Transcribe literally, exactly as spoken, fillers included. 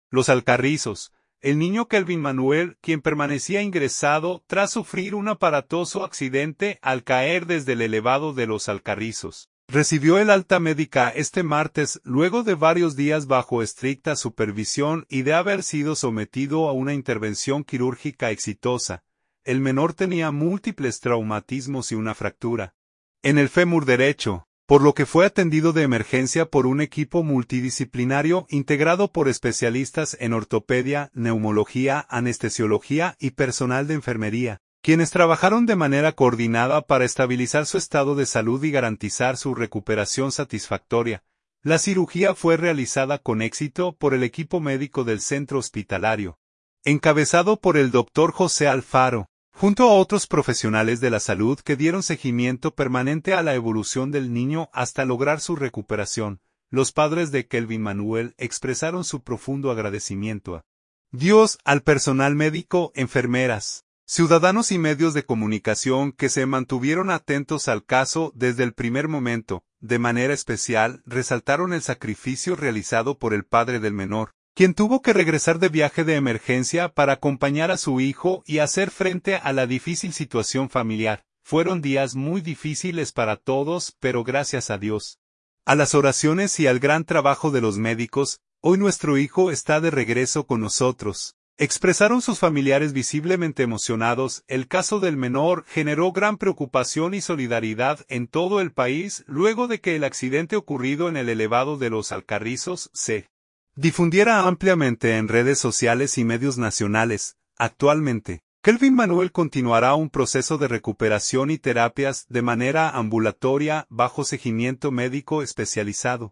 Los Alcarrizos. El niño Kelvin Manuel, quien permanecía ingresado tras sufrir un aparatoso accidente al caer desde el elevado de Los Alcarrizos, recibió el alta médica este martes luego de varios días bajo estricta supervisión y de haber sido sometido a una intervención quirúrgica exitosa. El menor tenía múltiples traumatismos y una fractura en el fémur derecho, por lo que fue atendido de emergencia por un equipo multidisciplinario integrado por especialistas en ortopedia, neumología, anestesiología y personal de enfermería, quienes trabajaron de manera coordinada para estabilizar su estado de salud y garantizar su recuperación satisfactoria. La cirugía fue realizada con éxito por el equipo médico del centro hospitalario, encabezado por el doctor José Alfaro, junto a otros profesionales de la salud que dieron seguimiento permanente a la evolución del niño hasta lograr su recuperación. Los padres de Kelvin Manuel expresaron su profundo agradecimiento a Dios, al personal médico, enfermeras, ciudadanos y medios de comunicación que se mantuvieron atentos al caso desde el primer momento. De manera especial, resaltaron el sacrificio realizado por el padre del menor, quien tuvo que regresar de viaje de emergencia para acompañar a su hijo y hacer frente a la difícil situación familiar. Fueron días muy difíciles para todos, pero gracias a Dios, a las oraciones y al gran trabajo de los médicos, hoy nuestro hijo está de regreso con nosotros. Expresaron sus familiares visiblemente emocionados. El caso del menor generó gran preocupación y solidaridad en todo el país luego de que el accidente ocurrido en el elevado de Los Alcarrizos se difundiera ampliamente en redes sociales y medios nacionales. Actualmente, Kelvin Manuel continuará un proceso de recuperación y terapias de manera ambulatoria bajo seguimiento médico especializado.